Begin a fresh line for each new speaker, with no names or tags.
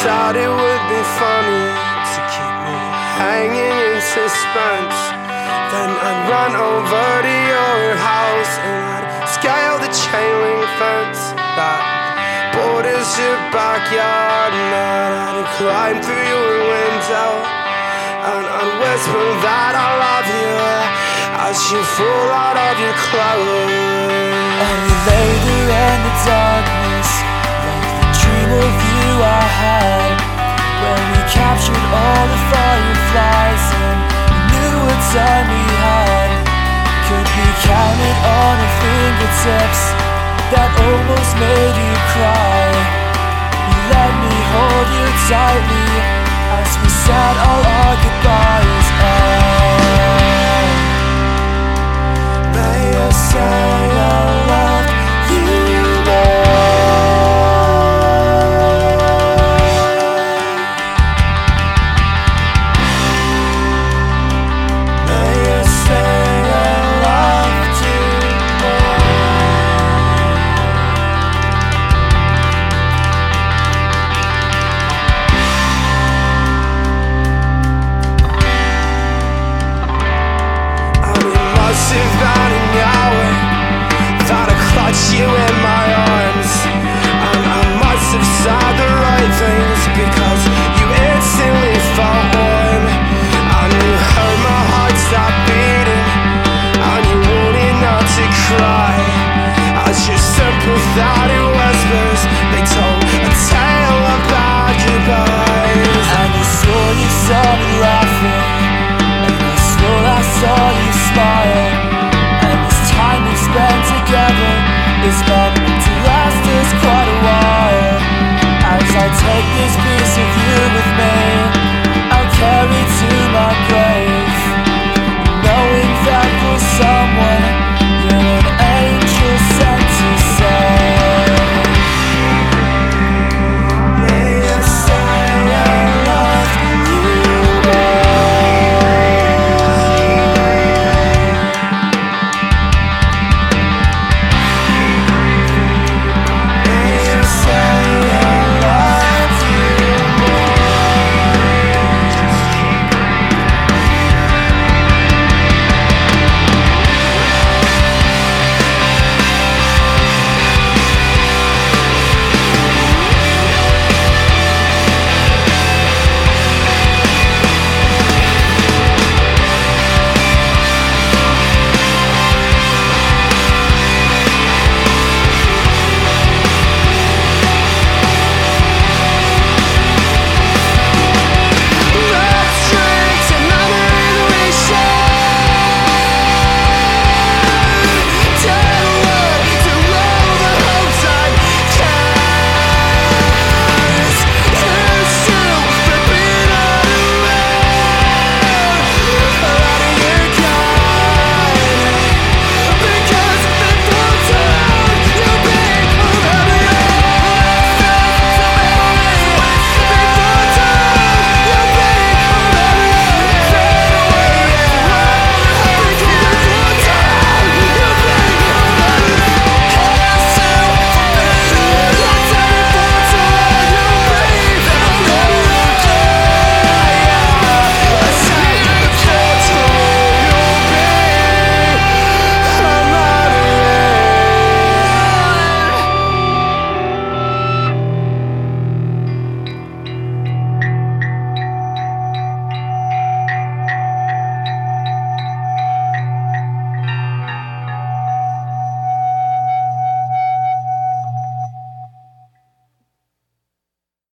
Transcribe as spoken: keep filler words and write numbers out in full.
thought it would be funny to keep me hanging in suspense. Then I'd run over to your house and I'd scale the chain link fence that borders your backyard, and then I'd climb through your window and I'd whisper that I love you as you fall out of your clothes.
And we lay there in the darkness, like the dream of you I had, when we captured all the fireflies and we knew what time we had. Could be counted on our fingertips that almost made you cry. You let me hold you tightly as we said all our goodbyes.